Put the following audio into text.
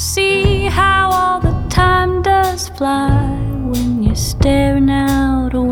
See how all the time does fly when you're staring out a